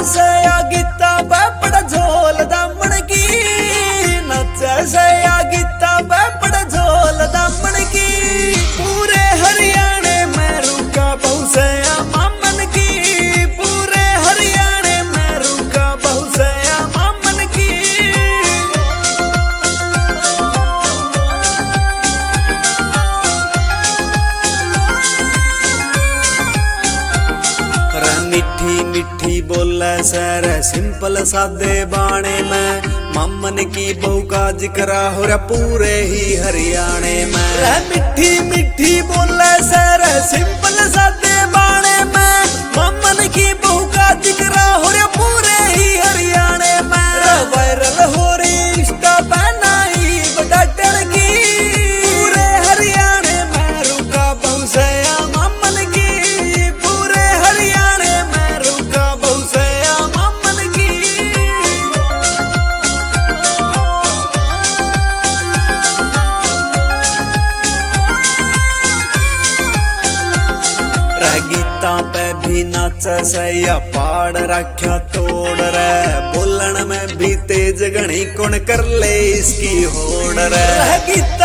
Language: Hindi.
से या गीता बैपड़ झोल दामन की, नचे से या गीता बैपड़ झोल दामन की। पूरे हरियाणे में रुका बहु से या मामन की, पूरे हरियाणे में रुका बहु से या मामन की। मिठी मिठी बोले सर सिंपल सादे बाणे में, मामन की बहू का जिक्र हो रहा पूरे ही हरियाणे में। मिठी मिठी बोले सर सिंपल सादे बाणे में, मामन की बहू का जिक्र हो रहा पूरे ही हरियाणे में। वायरल हो रही इंस्टा बनाई बटाटर की, पूरे हरियाणे में रुका बहु से या मामन की, पूरे हरियाणे में रुका बहु से या मामन की। गीता पे भी नाच से या पाड़ रख्या तोड़ रे, बोलन में भी तेज गणी कौन कर ले इसकी होड़ रे।